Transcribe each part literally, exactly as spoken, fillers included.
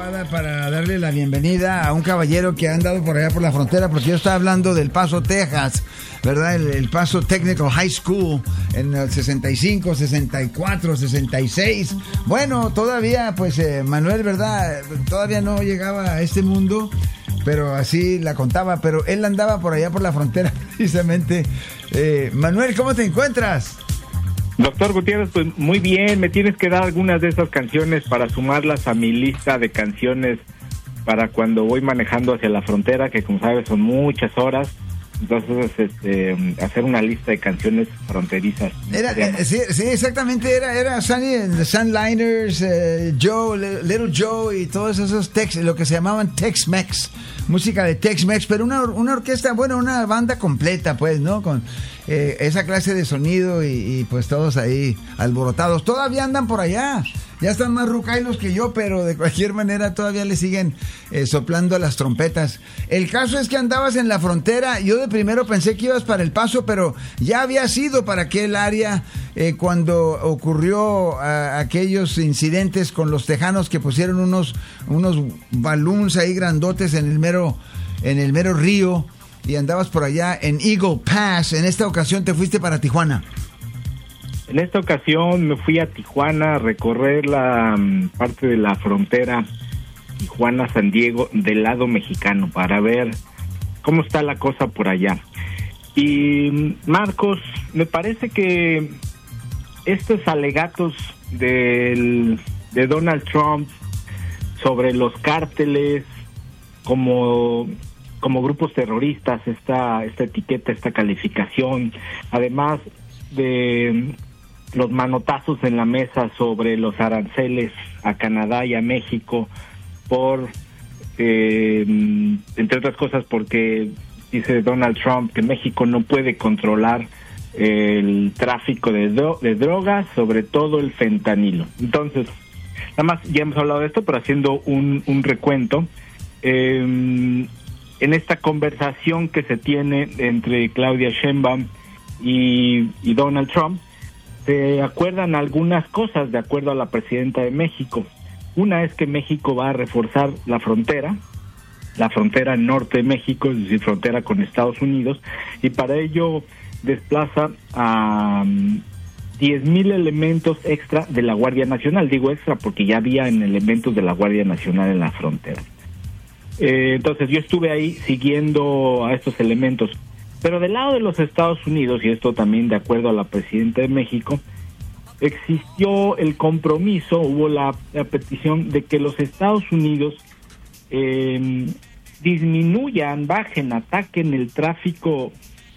llamada para darle la bienvenida a un caballero que ha andado por allá por la frontera, porque yo estaba hablando del Paso, Texas, ¿verdad? El, el Paso Technical High School en el sesenta y cinco, sesenta y cuatro, sesenta y seis. Bueno, todavía, pues, eh, Manuel, ¿verdad? Todavía no llegaba a este mundo, pero así la contaba, pero él andaba por allá por la frontera, precisamente. Eh, Manuel, ¿cómo te encuentras? Doctor Gutiérrez, pues muy bien, me tienes que dar algunas de esas canciones para sumarlas a mi lista de canciones para cuando voy manejando hacia la frontera, que como sabes son muchas horas. Entonces, este, hacer una lista de canciones fronterizas. Era, eh, sí, sí, exactamente, era, era Sunny, the Sunliners, eh, Joe, Little Joe y todos esos Tex, lo que se llamaban Tex-Mex, música de Tex-Mex, pero una, una orquesta, bueno, una banda completa, pues, ¿no? Con eh, esa clase de sonido y, y pues todos ahí alborotados. Todavía andan por allá. Ya están más rucailos que yo, pero de cualquier manera todavía le siguen eh, soplando a las trompetas. El caso es que andabas en la frontera. Yo de primero pensé que ibas para El Paso, pero ya habías ido para aquel área eh, cuando ocurrió uh, aquellos incidentes con los tejanos que pusieron unos, unos balloons ahí grandotes en el mero, en el mero río, y andabas por allá en Eagle Pass. En esta ocasión te fuiste para Tijuana. En esta ocasión me fui a Tijuana a recorrer la um, parte de la frontera Tijuana-San Diego del lado mexicano para ver cómo está la cosa por allá. Y Marcos, me parece que estos alegatos del, de Donald Trump sobre los cárteles como, como grupos terroristas, esta, esta etiqueta, esta calificación, además de los manotazos en la mesa sobre los aranceles a Canadá y a México por, eh, entre otras cosas, porque dice Donald Trump que México no puede controlar el tráfico de, dro- de drogas, sobre todo el fentanilo. Entonces, nada más, ya hemos hablado de esto, pero haciendo un, un recuento, eh, en esta conversación que se tiene entre Claudia Sheinbaum y, y Donald Trump, se acuerdan algunas cosas de acuerdo a la presidenta de México. Una es que México va a reforzar la frontera, la frontera norte de México, es decir, frontera con Estados Unidos, y para ello desplaza a um, diez mil elementos extra de la Guardia Nacional. Digo extra porque ya había en elementos de la Guardia Nacional en la frontera. Eh, entonces yo estuve ahí siguiendo a estos elementos. Pero del lado de los Estados Unidos, y esto también de acuerdo a la presidenta de México, existió el compromiso, hubo la, la petición de que los Estados Unidos eh, disminuyan, bajen, ataquen el tráfico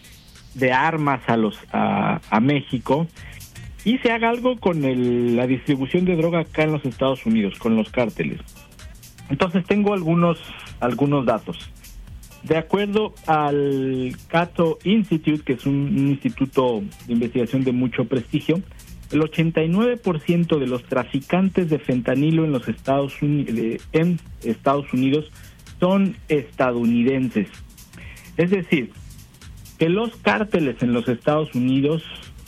de armas a los a, a México y se haga algo con el, la distribución de droga acá en los Estados Unidos, con los cárteles. Entonces tengo algunos algunos datos. De acuerdo al Cato Institute, que es un, un instituto de investigación de mucho prestigio, el ochenta y nueve por ciento de los traficantes de fentanilo en los Estados Unidos, en Estados Unidos son estadounidenses. Es decir, que los cárteles en los Estados Unidos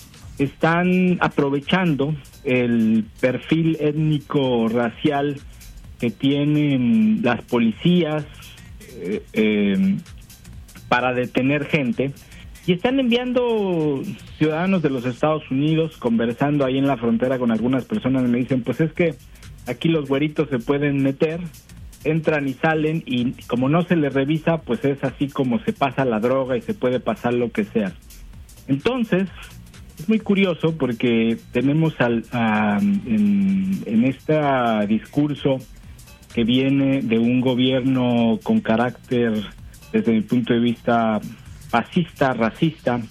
están aprovechando el perfil étnico racial que tienen las policías Eh, eh, para detener gente, y están enviando ciudadanos de los Estados Unidos, conversando ahí en la frontera con algunas personas, me dicen, pues es que aquí los güeritos se pueden meter, entran y salen, y como no se les revisa, pues es así como se pasa la droga y se puede pasar lo que sea. Entonces, es muy curioso porque tenemos al, a, en, en este discurso que viene de un gobierno con carácter, desde mi punto de vista, fascista, racista,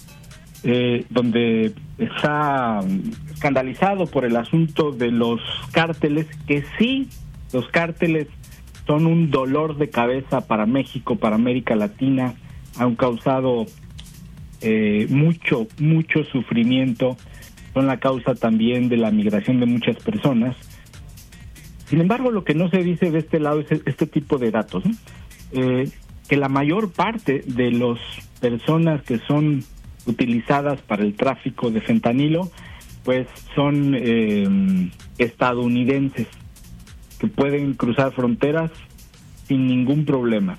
eh, donde está escandalizado por el asunto de los cárteles, que sí, los cárteles son un dolor de cabeza para México, para América Latina, han causado eh, mucho, mucho sufrimiento, son la causa también de la migración de muchas personas. Sin embargo, lo que no se dice de este lado es este tipo de datos, ¿no? Eh, que la mayor parte de las personas que son utilizadas para el tráfico de fentanilo, pues son eh, estadounidenses, que pueden cruzar fronteras sin ningún problema.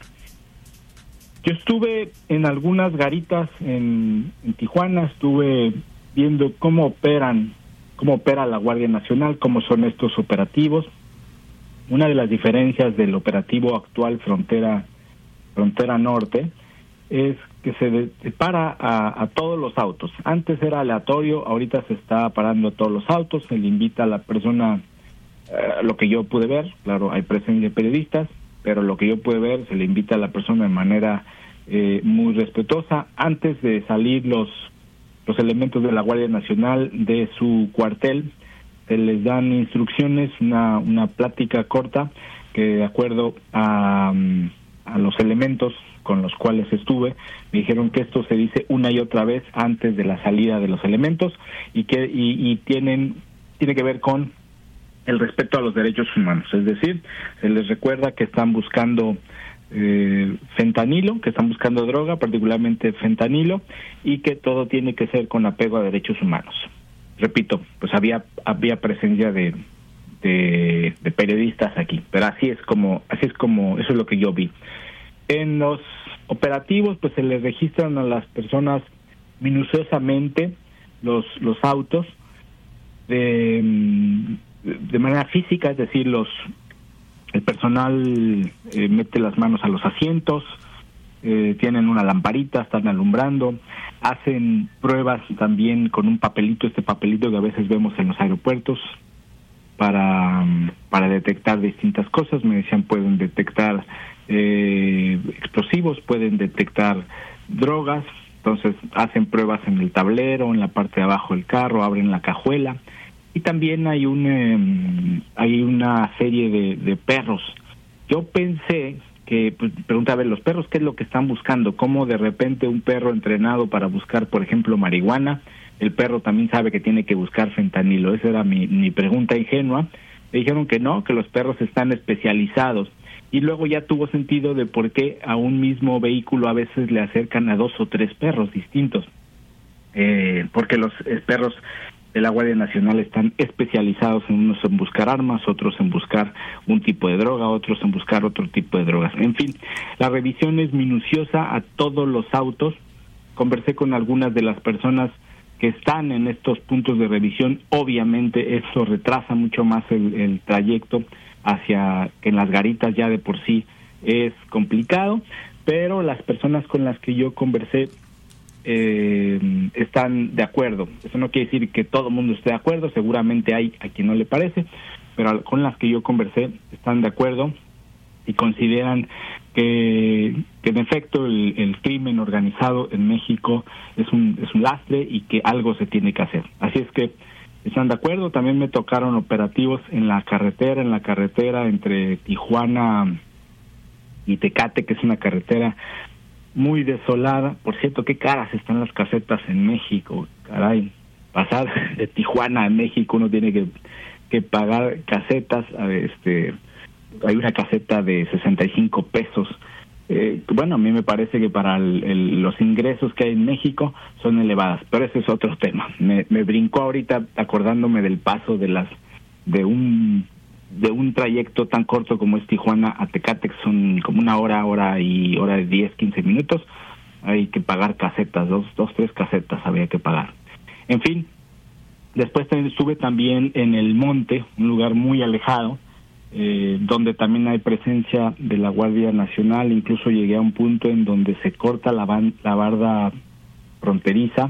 Yo estuve en algunas garitas en, en Tijuana, estuve viendo cómo operan, cómo opera la Guardia Nacional, cómo son estos operativos. Una de las diferencias del operativo actual Frontera Frontera Norte es que se de, para a, a todos los autos. Antes era aleatorio, ahorita se está parando a todos los autos, se le invita a la persona, eh, lo que yo pude ver, claro, hay presencia de periodistas, pero lo que yo pude ver, se le invita a la persona de manera eh, muy respetuosa. Antes de salir los, los elementos de la Guardia Nacional de su cuartel, se les dan instrucciones, una, una plática corta, que de acuerdo a, a los elementos con los cuales estuve, me dijeron que esto se dice una y otra vez antes de la salida de los elementos, y que y, y tienen tiene que ver con el respeto a los derechos humanos. Es decir, se les recuerda que están buscando eh, fentanilo, que están buscando droga, particularmente fentanilo, y que todo tiene que ser con apego a derechos humanos. Repito, pues había había presencia de, de, de periodistas aquí, pero así es como así es como eso es lo que yo vi. En los operativos, pues se les registran a las personas minuciosamente los los autos de de manera física, es decir, los el personal eh, mete las manos a los asientos, eh, tienen una lamparita, están alumbrando, hacen pruebas también con un papelito, este papelito que a veces vemos en los aeropuertos, para, para detectar distintas cosas. Me decían, pueden detectar eh, explosivos, pueden detectar drogas, entonces hacen pruebas en el tablero, en la parte de abajo del carro, abren la cajuela. Y también hay un eh, hay una serie de, de perros. Yo pensé que, pues, preguntaba, a ver, los perros, ¿qué es lo que están buscando? ¿Cómo de repente un perro entrenado para buscar, por ejemplo, marihuana, el perro también sabe que tiene que buscar fentanilo? Esa era mi, mi pregunta ingenua. Me dijeron que no, que los perros están especializados. Y luego ya tuvo sentido de por qué a un mismo vehículo a veces le acercan a dos o tres perros distintos. Eh, porque los eh, perros de la Guardia Nacional están especializados, en unos en buscar armas, otros en buscar un tipo de droga, otros en buscar otro tipo de drogas. En fin, la revisión es minuciosa a todos los autos. Conversé con algunas de las personas que están en estos puntos de revisión. Obviamente eso retrasa mucho más el, el trayecto hacia que en las garitas ya de por sí es complicado, pero las personas con las que yo conversé Eh, están de acuerdo. Eso no quiere decir que todo el mundo esté de acuerdo, seguramente hay a quien no le parece, pero con las que yo conversé están de acuerdo y consideran que, que en efecto el, el crimen organizado en México es un, es un lastre y que algo se tiene que hacer. Así es que están de acuerdo. También me tocaron operativos en la carretera, en la carretera entre Tijuana y Tecate, que es una carretera muy desolada. Por cierto, qué caras están las casetas en México, caray. Pasar de Tijuana a México uno tiene que, que pagar casetas. A ver, este, hay una caseta de sesenta y cinco pesos. Eh, bueno, a mí me parece que para el, el, los ingresos que hay en México son elevadas, pero ese es otro tema. Me, me brincó ahorita acordándome del paso de las de un de un trayecto tan corto como es Tijuana a Tecate, que son como una hora, hora y hora de diez, quince minutos. Hay que pagar casetas, dos, dos, tres casetas había que pagar. En fin, después también estuve también en el monte, un lugar muy alejado, eh, donde también hay presencia de la Guardia Nacional. Incluso llegué a un punto en donde se corta la, ban- la barda fronteriza.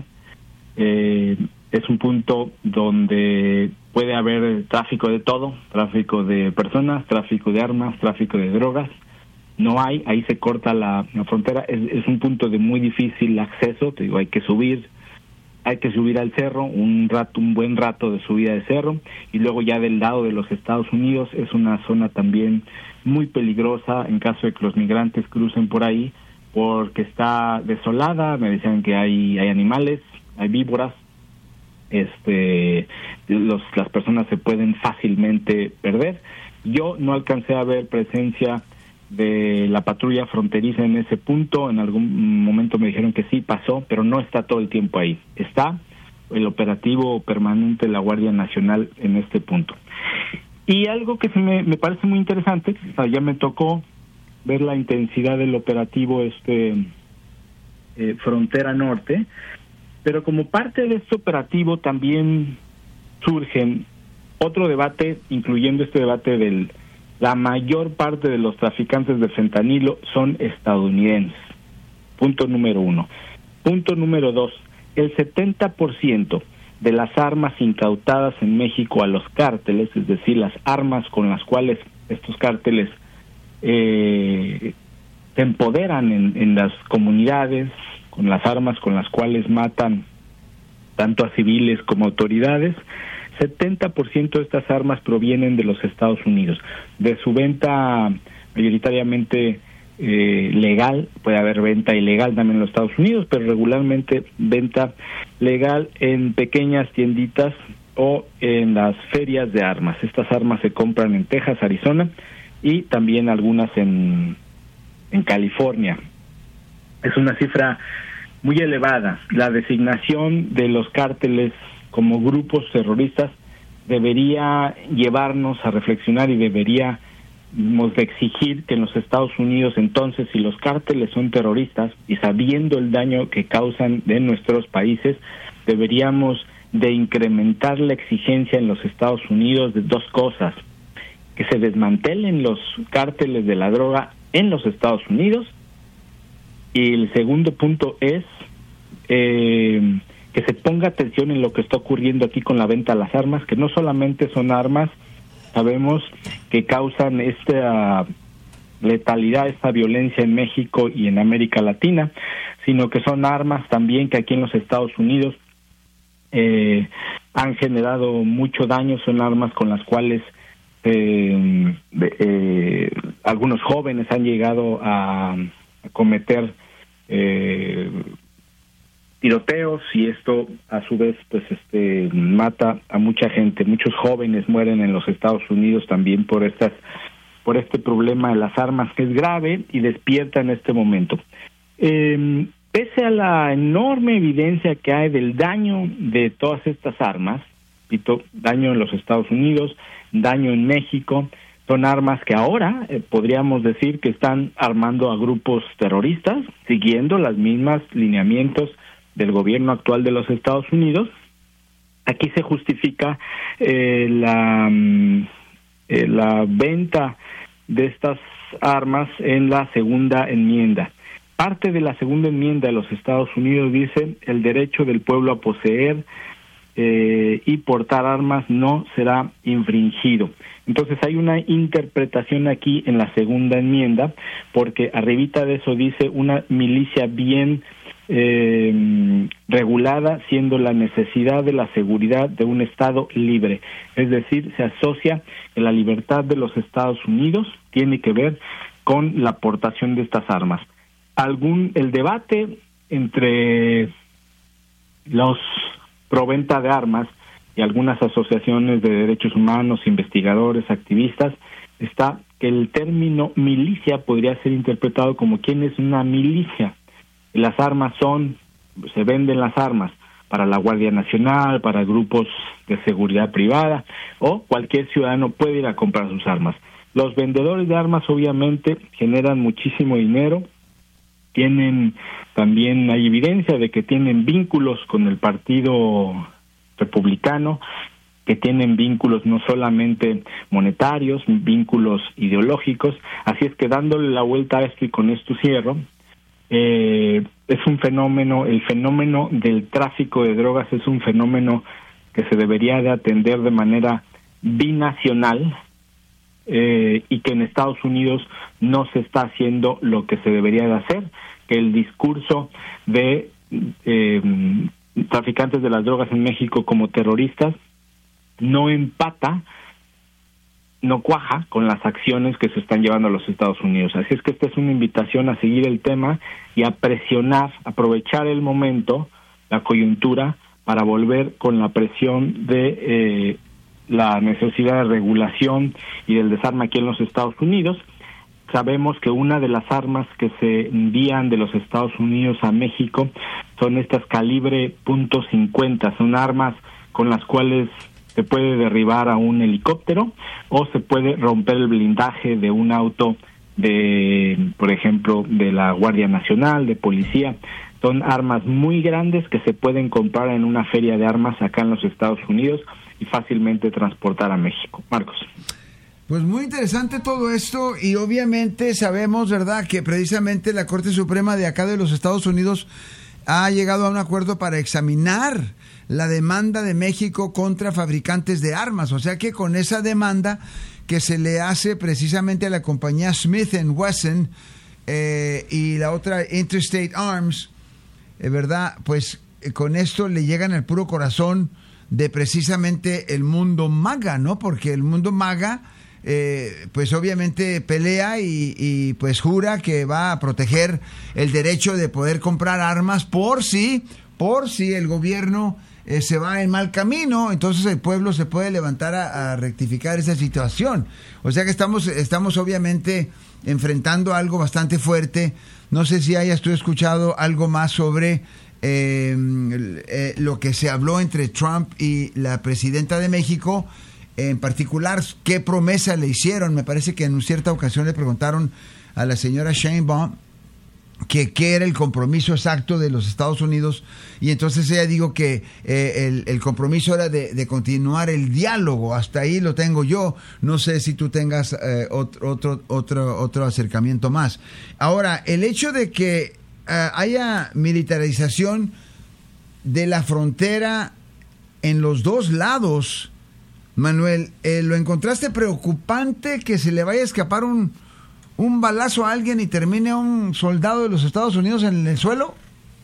Eh, es un punto donde puede haber tráfico de todo, tráfico de personas, tráfico de armas, tráfico de drogas. No hay, ahí se corta la, la frontera. Es, es un punto de muy difícil acceso. Te digo, hay que subir, hay que subir al cerro, un rato, un buen rato de subida de cerro, y luego ya del lado de los Estados Unidos es una zona también muy peligrosa en caso de que los migrantes crucen por ahí, porque está desolada. Me decían que hay, hay animales, hay víboras. Este, los, las personas se pueden fácilmente perder. Yo no alcancé a ver presencia de la patrulla fronteriza en ese punto. En algún momento me dijeron que sí pasó, pero no está todo el tiempo ahí. Está el operativo permanente de la Guardia Nacional en este punto. Y algo que se me, me parece muy interesante, o sea, ya me tocó ver la intensidad del operativo este eh, Frontera Norte, pero como parte de este operativo también surgen otro debate, incluyendo este debate del la mayor parte de los traficantes de fentanilo son estadounidenses. Punto número uno. Punto número dos, el setenta por ciento de las armas incautadas en México a los cárteles, es decir, las armas con las cuales estos cárteles eh, se empoderan en, en las comunidades, con las armas con las cuales matan tanto a civiles como a autoridades, setenta por ciento de estas armas provienen de los Estados Unidos. De su venta mayoritariamente eh, legal, puede haber venta ilegal también en los Estados Unidos, pero regularmente venta legal en pequeñas tienditas o en las ferias de armas. Estas armas se compran en Texas, Arizona y también algunas en, en California. Es una cifra muy elevada. La designación de los cárteles como grupos terroristas debería llevarnos a reflexionar y deberíamos de exigir que en los Estados Unidos, entonces, si los cárteles son terroristas y sabiendo el daño que causan en nuestros países, deberíamos de incrementar la exigencia en los Estados Unidos de dos cosas: que se desmantelen los cárteles de la droga en los Estados Unidos, y el segundo punto es eh, que se ponga atención en lo que está ocurriendo aquí con la venta de las armas, que no solamente son armas, sabemos que causan esta letalidad, esta violencia en México y en América Latina, sino que son armas también que aquí en los Estados Unidos eh, han generado mucho daño, son armas con las cuales eh, eh, algunos jóvenes han llegado a, a cometer eh, tiroteos, y esto a su vez pues este mata a mucha gente. Muchos jóvenes mueren en los Estados Unidos también por estas por este problema de las armas, que es grave y despierta en este momento. Eh, pese a la enorme evidencia que hay del daño de todas estas armas, repito, daño en los Estados Unidos, daño en México, son armas que ahora eh, podríamos decir que están armando a grupos terroristas, siguiendo las mismas lineamientos del gobierno actual de los Estados Unidos. Aquí se justifica eh, la, eh, la venta de estas armas en la segunda enmienda. Parte de la segunda enmienda de los Estados Unidos dice: el derecho del pueblo a poseer eh, y portar armas no será infringido. Entonces hay una interpretación aquí en la segunda enmienda, porque arribita de eso dice una milicia bien Eh, regulada, siendo la necesidad de la seguridad de un Estado libre. Es decir, se asocia que la libertad de los Estados Unidos tiene que ver con la aportación de estas armas. Algún el debate entre los proventa de armas y algunas asociaciones de derechos humanos, investigadores, activistas, está que el término milicia podría ser interpretado como ¿quién es una milicia? Las armas son, se venden las armas para la Guardia Nacional, para grupos de seguridad privada, o cualquier ciudadano puede ir a comprar sus armas. Los vendedores de armas obviamente generan muchísimo dinero, tienen también, hay evidencia de que tienen vínculos con el Partido Republicano, que tienen vínculos no solamente monetarios, vínculos ideológicos. Así es que dándole la vuelta a esto, y con esto cierro, Eh, es un fenómeno, el fenómeno del tráfico de drogas es un fenómeno que se debería de atender de manera binacional, eh, y que en Estados Unidos no se está haciendo lo que se debería de hacer, que el discurso de eh, traficantes de las drogas en México como terroristas no empata, no cuaja con las acciones que se están llevando a los Estados Unidos. Así es que esta es una invitación a seguir el tema y a presionar, aprovechar el momento, la coyuntura, para volver con la presión de eh, la necesidad de regulación y del desarme aquí en los Estados Unidos. Sabemos que una de las armas que se envían de los Estados Unidos a México son estas calibre punto cincuenta, son armas con las cuales se puede derribar a un helicóptero o se puede romper el blindaje de un auto de, por ejemplo, de la Guardia Nacional, de policía. Son armas muy grandes que se pueden comprar en una feria de armas acá en los Estados Unidos y fácilmente transportar a México. Marcos. Pues muy interesante todo esto y obviamente sabemos, ¿verdad?, que precisamente la Corte Suprema de acá de los Estados Unidos ha llegado a un acuerdo para examinar la demanda de México contra fabricantes de armas. O sea que con esa demanda que se le hace precisamente a la compañía Smith and Wesson eh, y la otra Interstate Arms, eh, ¿verdad?, pues eh, con esto le llegan al puro corazón de precisamente el mundo MAGA, ¿no? Porque el mundo MAGA Eh, pues obviamente pelea y, y pues jura que va a proteger el derecho de poder comprar armas por si, por si el gobierno eh, se va en mal camino, entonces el pueblo se puede levantar a, a rectificar esa situación. O sea que estamos, estamos obviamente enfrentando algo bastante fuerte. No sé si hayas tú escuchado algo más sobre eh, eh, lo que se habló entre Trump y la presidenta de México. En particular, ¿qué promesa le hicieron? Me parece que en cierta ocasión le preguntaron a la señora Sheinbaum que qué era el compromiso exacto de los Estados Unidos y entonces ella dijo que eh, el, el compromiso era de, de continuar el diálogo. Hasta ahí lo tengo yo. No sé si tú tengas eh, otro, otro, otro, otro acercamiento más. Ahora, el hecho de que eh, haya militarización de la frontera en los dos lados, Manuel, eh, ¿lo encontraste preocupante que se le vaya a escapar un, un balazo a alguien y termine un soldado de los Estados Unidos en el suelo?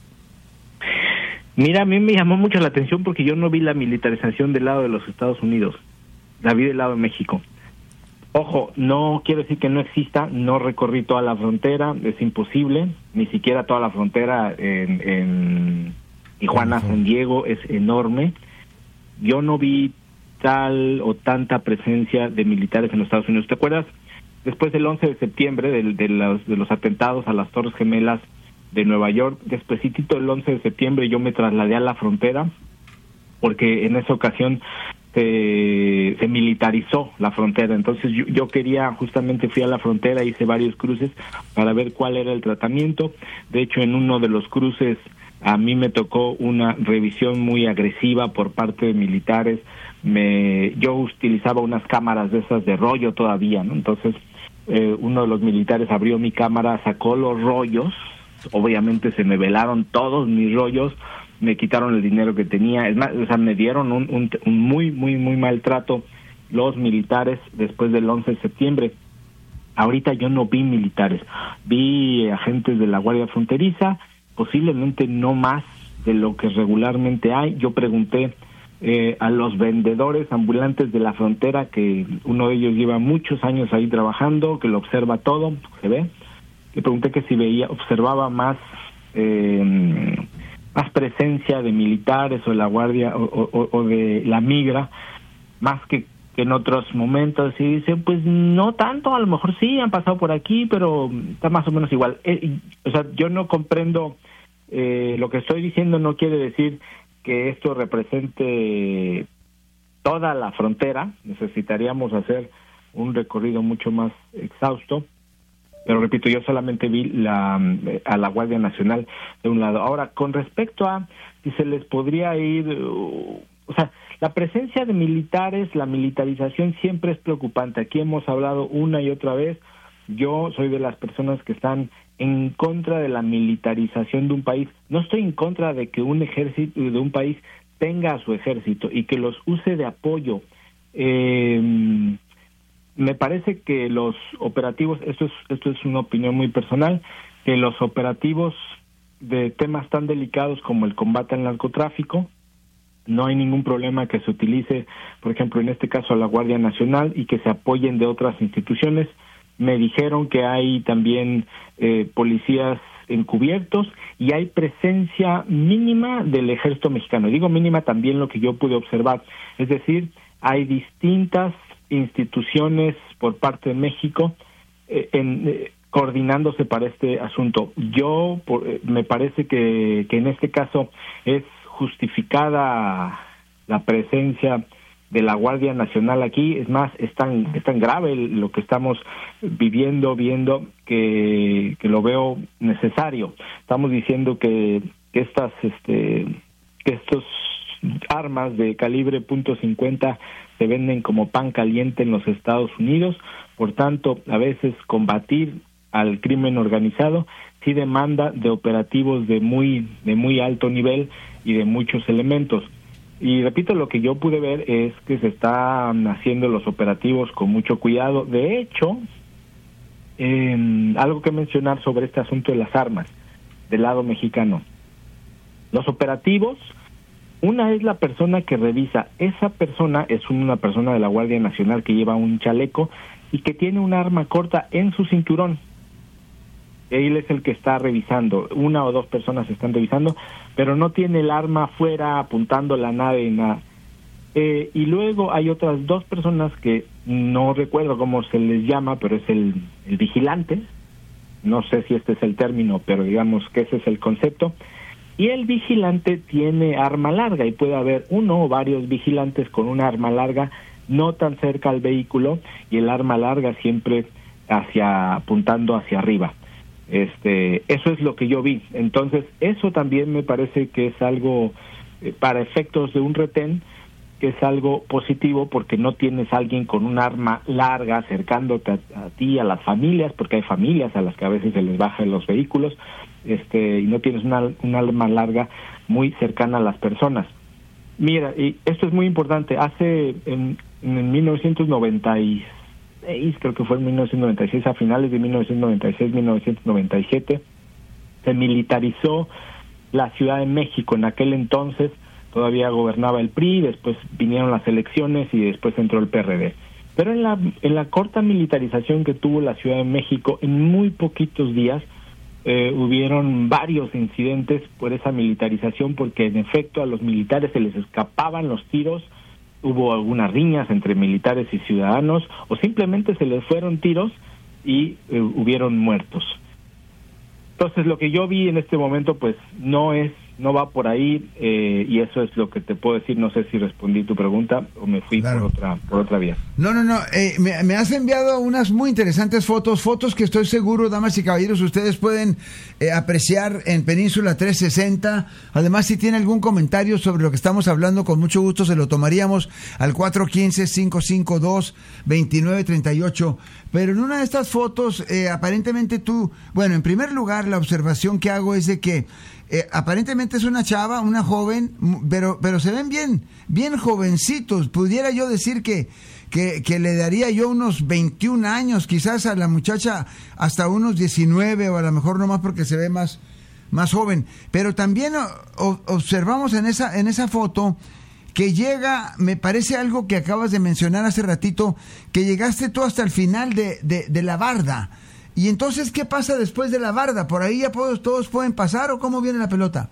Mira, a mí me llamó mucho la atención porque yo no vi la militarización del lado de los Estados Unidos, la vi del lado de México. Ojo, no quiero decir que no exista, no recorrí toda la frontera, es imposible, ni siquiera toda la frontera en, en Tijuana, San Diego, es enorme. Yo no vi tal o tanta presencia de militares en los Estados Unidos. ¿Te acuerdas? Después del once de septiembre, de, de, los, de los atentados a las Torres Gemelas de Nueva York, despuesito del once de septiembre yo me trasladé a la frontera, porque en esa ocasión se, se militarizó la frontera. Entonces yo, yo quería, justamente fui a la frontera, hice varios cruces para ver cuál era el tratamiento. De hecho, en uno de los cruces a mí me tocó una revisión muy agresiva por parte de militares. Me, yo utilizaba unas cámaras de esas de rollo todavía, ¿no? Entonces eh, uno de los militares abrió mi cámara, sacó los rollos, obviamente se me velaron todos mis rollos, me quitaron el dinero que tenía, es más, o sea, me dieron un, un, un muy, muy, muy maltrato los militares después del once de septiembre. Ahorita yo no vi militares, vi agentes de la Guardia Fronteriza, posiblemente no más de lo que regularmente hay. Yo pregunté eh, a los vendedores ambulantes de la frontera, que uno de ellos lleva muchos años ahí trabajando, que lo observa todo, se ve. Le pregunté que si veía, observaba más eh, más presencia de militares o de la Guardia o, o, o de la migra, más que, que en otros momentos, y dice, pues no tanto, a lo mejor sí, han pasado por aquí, pero está más o menos igual. Eh, o sea, yo no comprendo, eh, lo que estoy diciendo no quiere decir que esto represente toda la frontera, necesitaríamos hacer un recorrido mucho más exhausto, pero repito, yo solamente vi la a la Guardia Nacional de un lado. Ahora, con respecto a si se les podría ir, uh, o sea, la presencia de militares, la militarización siempre es preocupante. Aquí hemos hablado una y otra vez. Yo soy de las personas que están en contra de la militarización de un país. No estoy en contra de que un ejército de un país tenga a su ejército y que los use de apoyo. Eh, me parece que los operativos, esto es, esto es una opinión muy personal, que los operativos de temas tan delicados como el combate al narcotráfico, no hay ningún problema que se utilice, por ejemplo, en este caso a la Guardia Nacional y que se apoyen de otras instituciones. Me dijeron que hay también eh, policías encubiertos y hay presencia mínima del ejército mexicano. Digo mínima también lo que yo pude observar. Es decir, hay distintas instituciones por parte de México eh, en, eh, coordinándose para este asunto. Yo por, eh, me parece que, que en este caso es justificada la presencia de la Guardia Nacional aquí. Es más, es tan, es tan grave lo que estamos viviendo, viendo, que, que lo veo necesario. Estamos diciendo que, que estas, este, que estos armas de calibre punto cincuenta se venden como pan caliente en los Estados Unidos. Por tanto, a veces combatir al crimen organizado sí demanda de operativos de muy, de muy alto nivel y de muchos elementos. Y repito, lo que yo pude ver es que se están haciendo los operativos con mucho cuidado. De hecho, eh, algo que mencionar sobre este asunto de las armas del lado mexicano. Los operativos, una es la persona que revisa. Esa persona es una persona de la Guardia Nacional que lleva un chaleco y que tiene un arma corta en su cinturón. Él es el que está revisando. Una o dos personas están revisando, pero no tiene el arma afuera apuntando la nave, nada. Eh, y luego hay otras dos personas que no recuerdo cómo se les llama, pero es el, el vigilante. No sé si este es el término, pero digamos que ese es el concepto. Y el vigilante tiene arma larga y puede haber uno o varios vigilantes con una arma larga no tan cerca al vehículo y el arma larga siempre hacia apuntando hacia arriba. Este, eso es lo que yo vi. Entonces, eso también me parece que es algo, eh, para efectos de un retén, que es algo positivo, porque no tienes a alguien con un arma larga acercándote a, a ti, a las familias, porque hay familias a las que a veces se les bajan los vehículos, este, y no tienes una, una arma larga muy cercana a las personas. Mira, y esto es muy importante. Hace, en, en mil novecientos noventa y seis, creo que fue en mil novecientos noventa y seis, a finales de mil novecientos noventa y seis, mil novecientos noventa y siete, se militarizó la Ciudad de México. En aquel entonces todavía gobernaba el P R I, después vinieron las elecciones y después entró el P R D. Pero en la, en la corta militarización que tuvo la Ciudad de México, en muy poquitos días, eh, hubieron varios incidentes por esa militarización, porque en efecto a los militares se les escapaban los tiros. Hubo algunas riñas entre militares y ciudadanos, o simplemente se les fueron tiros y eh, hubieron muertos. Entonces, lo que yo vi en este momento, pues, no es, no va por ahí, eh, y eso es lo que te puedo decir. No sé si respondí tu pregunta o me fui claro. por otra por otra vía. No, no, no. Eh, me, me has enviado unas muy interesantes fotos, fotos que estoy seguro, damas y caballeros, ustedes pueden eh, apreciar en Península trescientos sesenta. Además, si tiene algún comentario sobre lo que estamos hablando, con mucho gusto se lo tomaríamos al cuatro uno cinco, cinco cinco dos, dos nueve tres ocho. Pero en una de estas fotos, eh, aparentemente tú, bueno, en primer lugar, la observación que hago es de que Eh, aparentemente es una chava, una joven, pero pero se ven bien, bien jovencitos. Pudiera yo decir que, que, que le daría yo unos veintiún años, quizás a la muchacha hasta unos diecinueve, o a lo mejor no más porque se ve más, más joven. Pero también o, observamos en esa, en esa foto que llega, me parece algo que acabas de mencionar hace ratito, que llegaste tú hasta el final de, de, de la barda. Y entonces, ¿qué pasa después de la barda? ¿Por ahí ya todos, todos pueden pasar o cómo viene la pelota?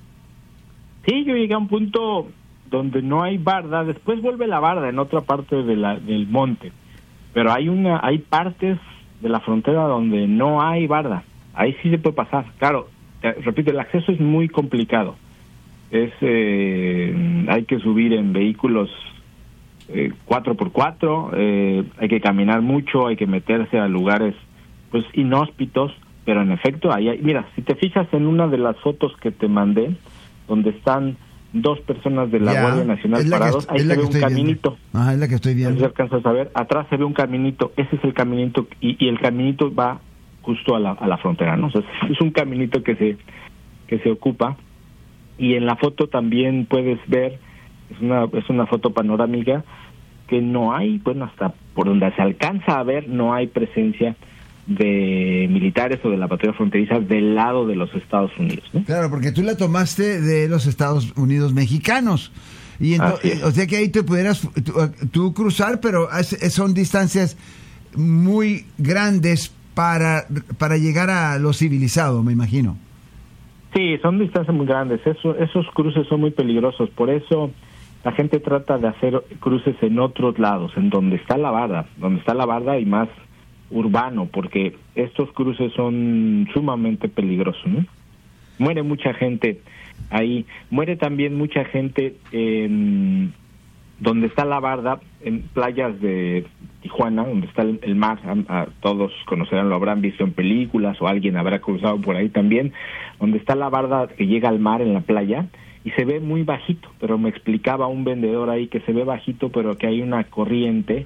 Sí, yo llegué a un punto donde no hay barda. Después vuelve la barda en otra parte de la, del monte. Pero hay una, hay partes de la frontera donde no hay barda. Ahí sí se puede pasar. Claro, eh, repito, el acceso es muy complicado. Es eh, hay que subir en vehículos eh, cuatro por cuatro, eh, hay que caminar mucho, hay que meterse a lugares pues inhóspitos, pero en efecto ahí hay, mira, si te fijas en una de las fotos que te mandé, donde están dos personas de la ya, Guardia Nacional parados, que, ahí se ve un caminito. Ajá, es la que estoy viendo. Si alcanzas a ver, atrás se ve un caminito, ese es el caminito, y, y el caminito va justo a la, a la frontera, ¿no? O sea, es un caminito que se, que se ocupa, y en la foto también puedes ver, es una, es una foto panorámica, que no hay, bueno, hasta por donde se alcanza a ver, no hay presencia de militares o de la patrulla fronteriza del lado de los Estados Unidos, ¿no? Claro, porque tú la tomaste de los Estados Unidos mexicanos, y entonces, o sea que ahí te pudieras tú, tú cruzar, pero son distancias muy grandes para para llegar a lo civilizado, me imagino. Sí, son distancias muy grandes. Eso, esos cruces son muy peligrosos, por eso la gente trata de hacer cruces en otros lados, en donde está la barda, donde está la barda y más urbano, porque estos cruces son sumamente peligrosos, ¿no? Muere mucha gente ahí, muere también mucha gente en, donde está la barda, en playas de Tijuana, donde está el, el mar, a, a, todos conocerán, lo habrán visto en películas o alguien habrá cruzado por ahí también, donde está la barda que llega al mar en la playa y se ve muy bajito, pero me explicaba un vendedor ahí que se ve bajito, pero que hay una corriente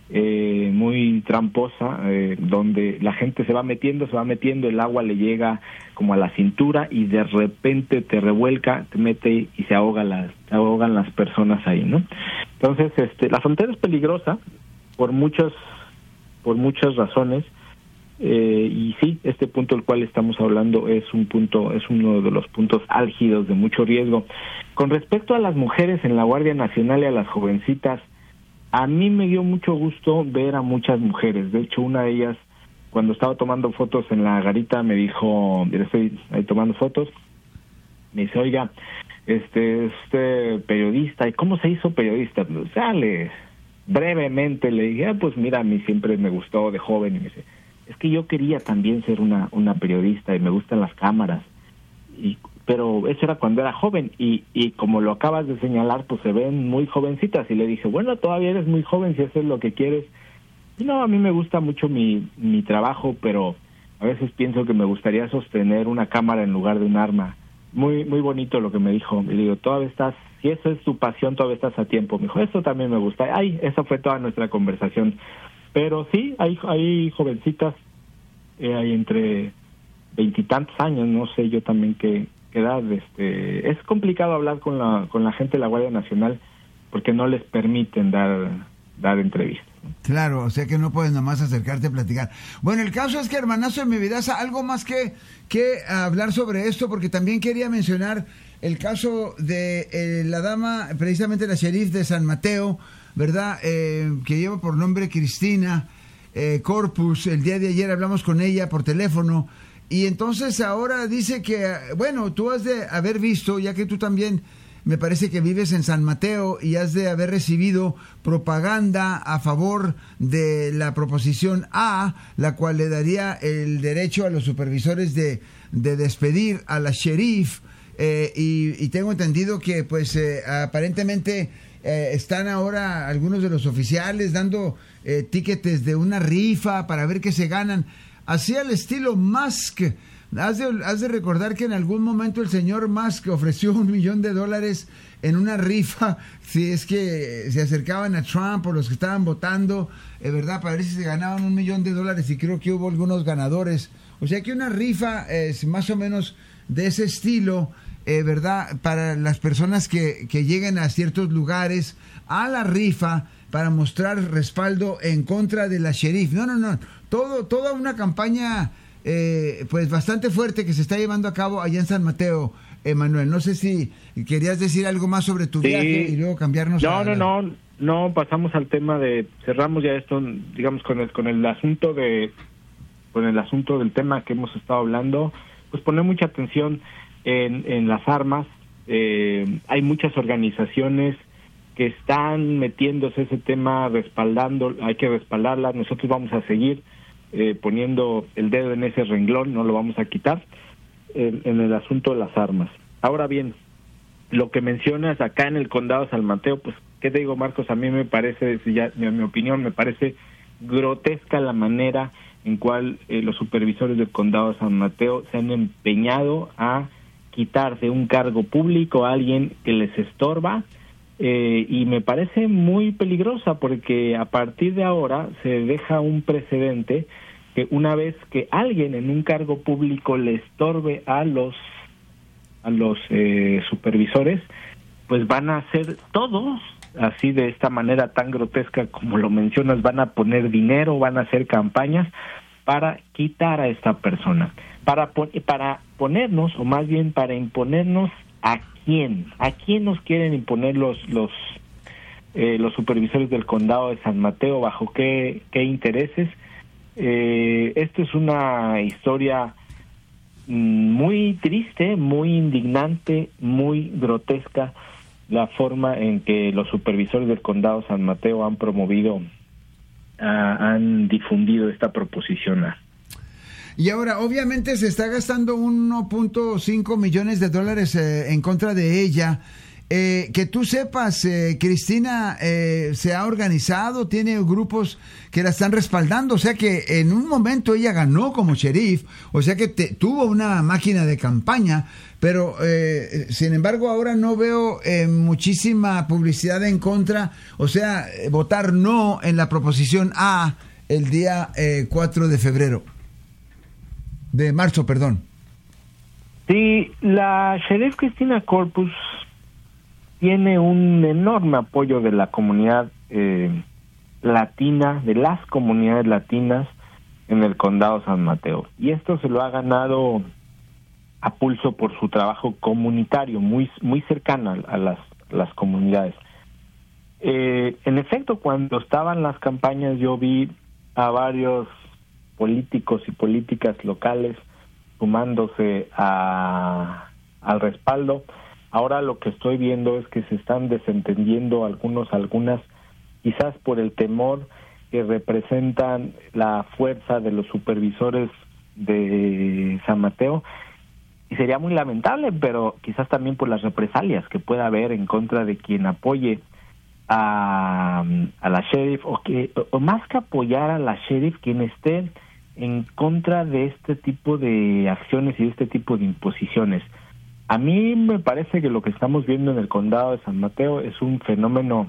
eh, muy tramposa, eh, donde la gente se va metiendo, se va metiendo, el agua le llega como a la cintura y de repente te revuelca, te mete y se ahoga las, se ahogan las personas ahí, ¿no? Entonces, este, la frontera es peligrosa por muchas, por muchas razones, eh, y sí, este punto del cual estamos hablando es un punto, es uno de los puntos álgidos de mucho riesgo. Con respecto a las mujeres en la Guardia Nacional y a las jovencitas, a mí me dio mucho gusto ver a muchas mujeres. De hecho, una de ellas, cuando estaba tomando fotos en la garita, me dijo, mira, estoy ahí tomando fotos, me dice, oiga, este, este periodista, ¿y cómo se hizo periodista? O sea, le, brevemente le dije, ah, pues mira, a mí siempre me gustó de joven, y me dice, es que yo quería también ser una, una periodista y me gustan las cámaras, y pero eso era cuando era joven, y, y como lo acabas de señalar, pues se ven muy jovencitas, y le dije, bueno, todavía eres muy joven si eso es lo que quieres. Y no, a mí me gusta mucho mi, mi trabajo, pero a veces pienso que me gustaría sostener una cámara en lugar de un arma. Muy muy bonito lo que me dijo. Y le digo, todavía estás, si eso es tu pasión, todavía estás a tiempo. Me dijo, eso también me gusta. Ay, esa fue toda nuestra conversación. Pero sí, hay, hay jovencitas, eh, hay entre veintitantos años, no sé yo también qué, qué edad. Este, es complicado hablar con la, con la gente de la Guardia Nacional porque no les permiten dar, dar entrevistas. Claro, o sea que no puedes nomás acercarte a platicar. Bueno, el caso es que, hermanazo de mi vida, algo más que, que hablar sobre esto, porque también quería mencionar el caso de eh, la dama, precisamente la sheriff de San Mateo, ¿verdad? Eh, que lleva por nombre Cristina eh, Corpus. El día de ayer hablamos con ella por teléfono, y entonces ahora dice que, bueno, tú has de haber visto, ya que tú también me parece que vives en San Mateo y has de haber recibido propaganda a favor de la proposición A, la cual le daría el derecho a los supervisores de, de despedir a la sheriff, eh, y, y tengo entendido que pues eh, aparentemente eh, están ahora algunos de los oficiales dando eh, tickets de una rifa para ver qué se ganan, así al estilo Musk. Has de, has de recordar que en algún momento el señor Musk ofreció un millón de dólares en una rifa, si es que se acercaban a Trump o los que estaban votando, eh, ¿verdad? Para ver si se ganaban un millón de dólares, y creo que hubo algunos ganadores. O sea que una rifa es más o menos de ese estilo, eh, ¿verdad? Para las personas que, que lleguen a ciertos lugares, a la rifa, para mostrar respaldo en contra de la sheriff. No, no, no. Todo, toda una campaña Eh, pues bastante fuerte que se está llevando a cabo allá en San Mateo, Emanuel. No sé si querías decir algo más sobre tu sí. viaje y luego cambiarnos. No, a no, la... no, no, pasamos al tema de, cerramos ya esto, digamos, con el, con el asunto de, con el asunto del tema que hemos estado hablando, pues poner mucha atención en, en las armas. Eh, hay muchas organizaciones que están metiéndose ese tema, respaldando, hay que respaldarlas, nosotros vamos a seguir Eh, poniendo el dedo en ese renglón, no lo vamos a quitar, en, en el asunto de las armas. Ahora bien, lo que mencionas acá en el condado de San Mateo, pues, ¿qué te digo, Marcos? A mí me parece, ya, en mi opinión, me parece grotesca la manera en cual eh, los supervisores del condado de San Mateo se han empeñado a quitar de un cargo público a alguien que les estorba, eh, y me parece muy peligrosa porque a partir de ahora se deja un precedente que una vez que alguien en un cargo público le estorbe a los a los eh, supervisores, pues van a hacer todos así, de esta manera tan grotesca como lo mencionas, van a poner dinero, van a hacer campañas para quitar a esta persona, para para ponernos, o más bien para imponernos a quién, a quién nos quieren imponer los los eh, los supervisores del condado de San Mateo, bajo qué qué intereses. Eh, esta es una historia muy triste, muy indignante, muy grotesca, la forma en que los supervisores del condado de San Mateo han promovido, uh, han difundido esta proposición. Y ahora, obviamente, se está gastando uno punto cinco millones de dólares eh, en contra de ella. Eh, que tú sepas, eh, Cristina eh, se ha organizado, tiene grupos que la están respaldando, o sea que en un momento ella ganó como sheriff, o sea que te, tuvo una máquina de campaña, pero eh, sin embargo ahora no veo eh, muchísima publicidad en contra, o sea, eh, votar no en la proposición A el día eh, cuatro de febrero, de marzo, perdón. Sí, la sheriff Cristina Corpus tiene un enorme apoyo de la comunidad eh, latina, de las comunidades latinas en el condado San Mateo. Y esto se lo ha ganado a pulso por su trabajo comunitario, muy muy cercano a las, las comunidades. Eh, en efecto, cuando estaban las campañas, yo vi a varios políticos y políticas locales sumándose a, al respaldo. Ahora lo que estoy viendo es que se están desentendiendo algunos, algunas, quizás por el temor que representan la fuerza de los supervisores de San Mateo, y sería muy lamentable, pero quizás también por las represalias que pueda haber en contra de quien apoye a, a la sheriff, o que o más que apoyar a la sheriff, quien esté en contra de este tipo de acciones y de este tipo de imposiciones. A mí me parece que lo que estamos viendo en el condado de San Mateo es un fenómeno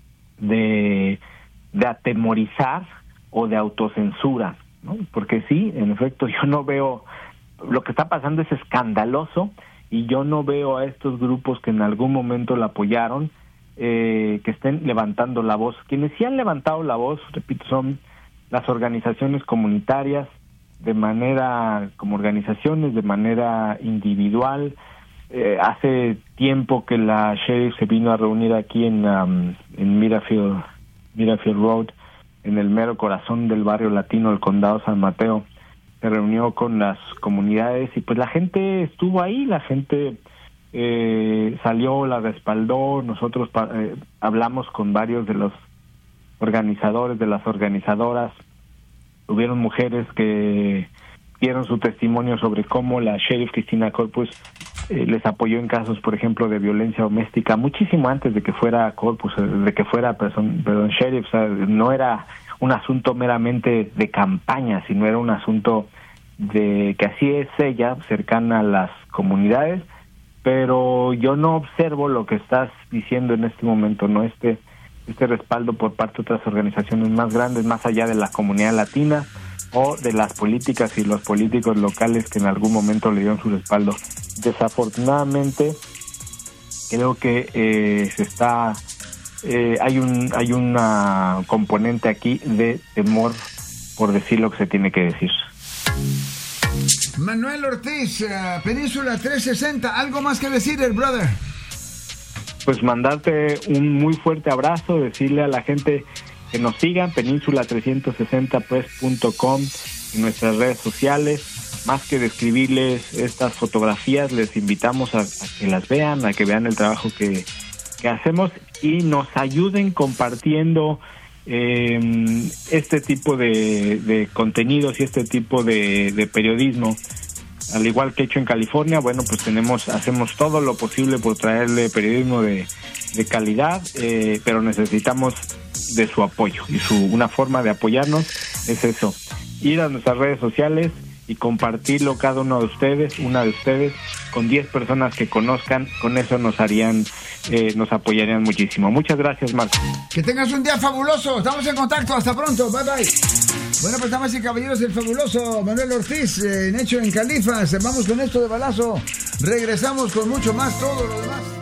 de, de atemorizar o de autocensura, ¿no? Porque sí, en efecto, yo no veo, lo que está pasando es escandaloso, y yo no veo a estos grupos que en algún momento la apoyaron, eh, que estén levantando la voz. Quienes sí han levantado la voz, repito, son las organizaciones comunitarias, de manera, como organizaciones, de manera individual. Eh, hace tiempo que la sheriff se vino a reunir aquí en, um, en Mirafield, Mirafield Road, en el mero corazón del barrio latino del condado San Mateo. Se reunió con las comunidades y pues la gente estuvo ahí, la gente eh, salió, la respaldó. Nosotros eh, hablamos con varios de los organizadores, de las organizadoras. Hubieron mujeres que dieron su testimonio sobre cómo la sheriff Cristina Corpus eh, les apoyó en casos, por ejemplo, de violencia doméstica, muchísimo antes de que fuera Corpus, de que fuera perdón, perdón sheriff. O sea, no era un asunto meramente de campaña, sino era un asunto de que así es ella, cercana a las comunidades. Pero yo no observo lo que estás diciendo en este momento, no este este respaldo por parte de otras organizaciones más grandes, más allá de la comunidad latina o de las políticas y los políticos locales que en algún momento le dieron su respaldo. Desafortunadamente, creo que eh, se está eh, hay un hay una componente aquí de temor por decir lo que se tiene que decir. Manuel Ortiz, uh, Península trescientos sesenta, ¿algo más que decir, el brother? Pues mandarte un muy fuerte abrazo, decirle a la gente que nos sigan, península trescientos sesenta press punto com, en nuestras redes sociales. Más que describirles estas fotografías, les invitamos a, a que las vean, a que vean el trabajo que, que hacemos y nos ayuden compartiendo eh, este tipo de, de contenidos y este tipo de, de periodismo. Al igual que he hecho en California, bueno, pues tenemos, hacemos todo lo posible por traerle periodismo de, de calidad, eh, pero necesitamos de su apoyo, y su una forma de apoyarnos es eso, ir a nuestras redes sociales y compartirlo cada uno de ustedes, una de ustedes, con diez personas que conozcan. Con eso nos harían, eh, nos apoyarían muchísimo. Muchas gracias, Marco. Que tengas un día fabuloso, estamos en contacto, hasta pronto, bye bye. Bueno, pues damas y caballeros, el fabuloso Manuel Ortiz, eh, en Hecho en Califas. Vamos con esto de balazo, regresamos con mucho más, todo lo demás.